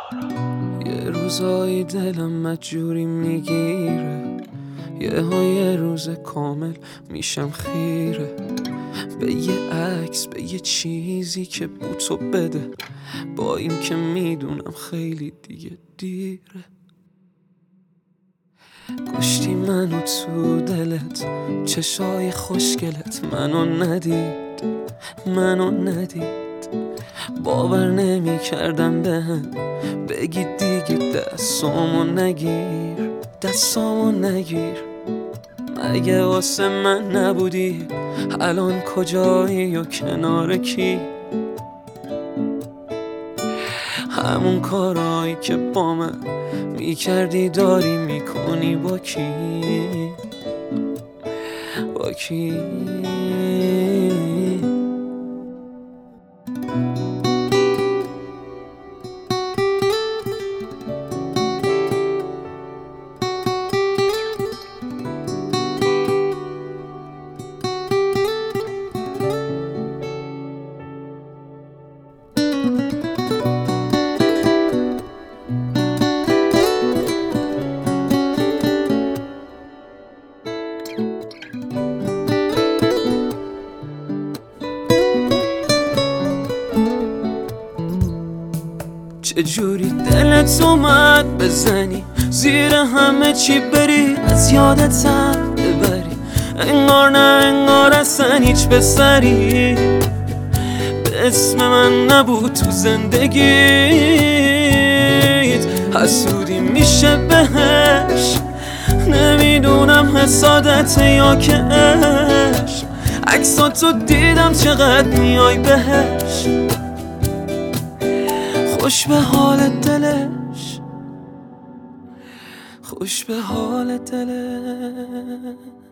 یه روزایی دلم مجبوری میگیره، یه روز کامل میشم خیره به یه عکس، به یه چیزی که بوتو بده، با این که میدونم خیلی دیگه دیره. کشتی منو تو دلت، چشای خوشگلت منو ندید، باور نمی کردم به هم بگی دیگه دستامو نگیر. مگه واسه من نبودی؟ الان کجایی و کنار کی؟ همون کارایی که با من میکردی داری میکنی با کی؟ چجوری دلت اومد بزنی زیر همه چی بری، از یادتم ببری، انگار نه انگار اصلا هیچ بسری به اسم من نبود تو زندگیت. حسودی میشه بهش، نمیدونم حسادت یا که عشق. عکساتو دیدم چقدر میای بهش، خوش به حال دلش، خوش به حال دلش.